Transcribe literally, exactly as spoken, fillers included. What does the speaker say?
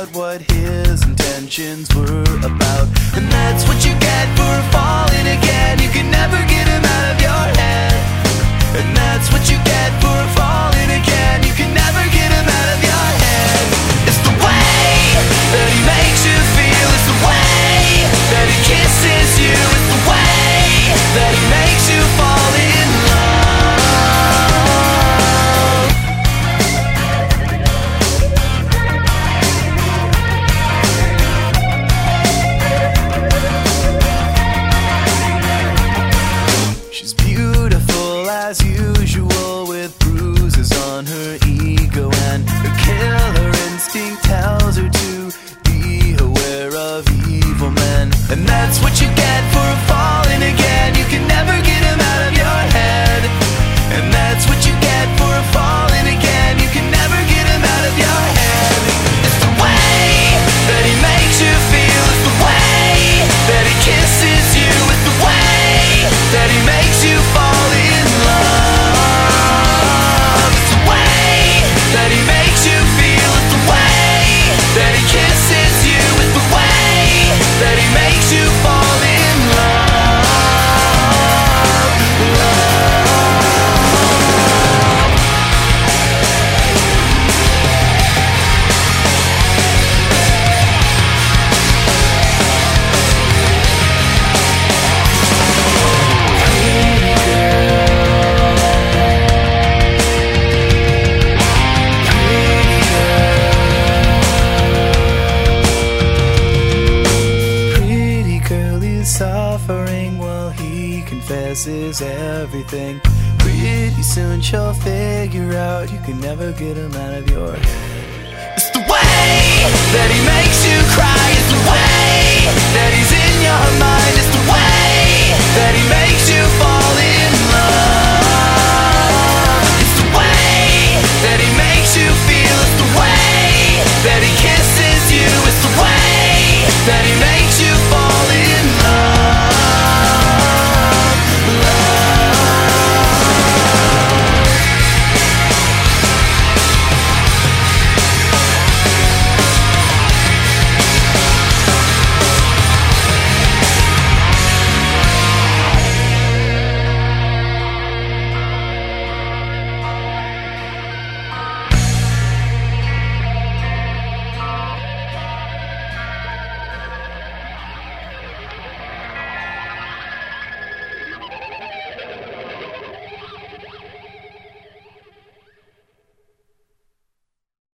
out what his intentions were about. And that's what you get for falling again. You can never get him out of your head. And that's what you get for falling again. You can never get him out of your head. It's the way that he makes you feel. It's the way that he kisses you. It's the way that he makes you fall in love. She's beautiful as usual, with bruises on her ego, and her killer instinct tells her to be aware of evil men. And that's what you get for falling again. You can never get him out of your head. And that's what you get for falling again. You can never get him out of your head. It's the way that he makes you feel. It's the way that he kisses you. It's the way that he makes you fall in love. It's the way that he makes you feel. It's the way that he kisses you. It's the way that he makes you fall in love. Love. Suffering while he confesses everything. Pretty soon she'll figure out you can never get him out of your head.